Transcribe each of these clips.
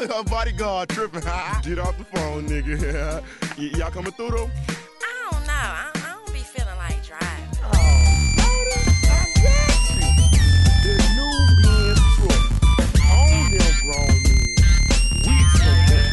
Her bodyguard tripping. Get off the phone, nigga. Y'all coming through though? I don't know. I don't be feeling like driving. I got you. The new Benz truck. On them grown men. Weeks from that.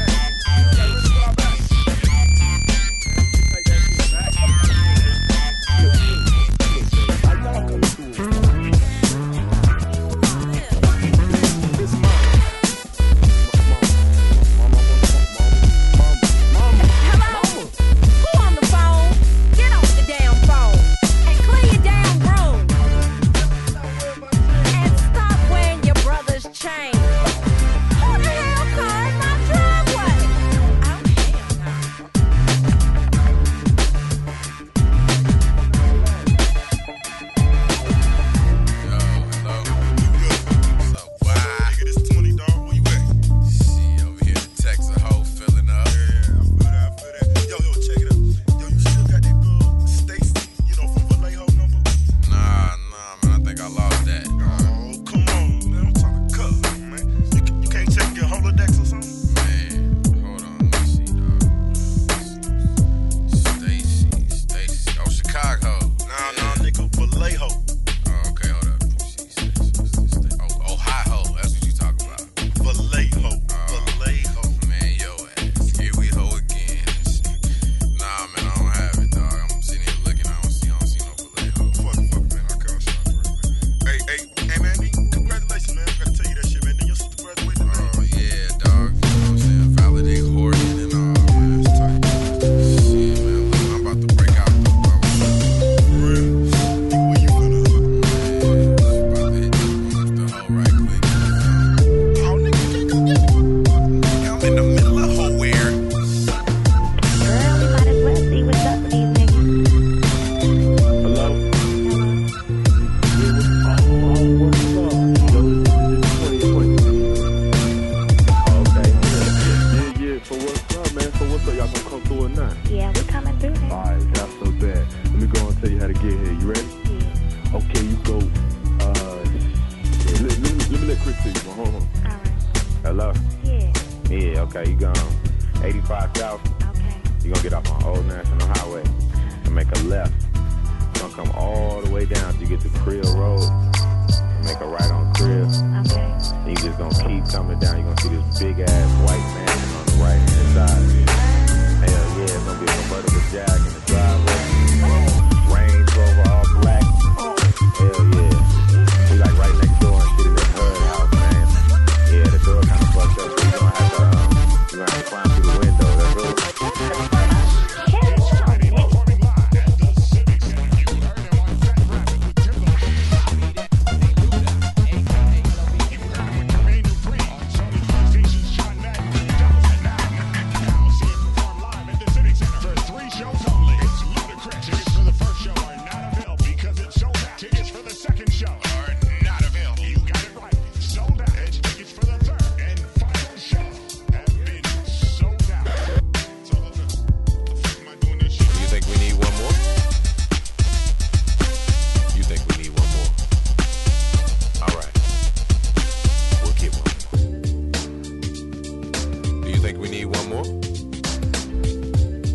Okay, you gone 85 South. Okay. You're going to get off on Old National Highway and make a left. You're going to come all the way down till you get to Creel Road and make a right on Creel. Okay. And you just going to keep coming down. You're going to see this big-ass white mansion on the right-hand side. Hell yeah, it's going to be a convertible Jag in the driveway. Range Rover all black. Hell yeah. We like right next door and shit in that HUD house, man. Yeah, the door kind of fucked up, so you're going to have to climb through the window. That's all.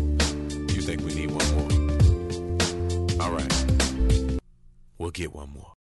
We'll get one more.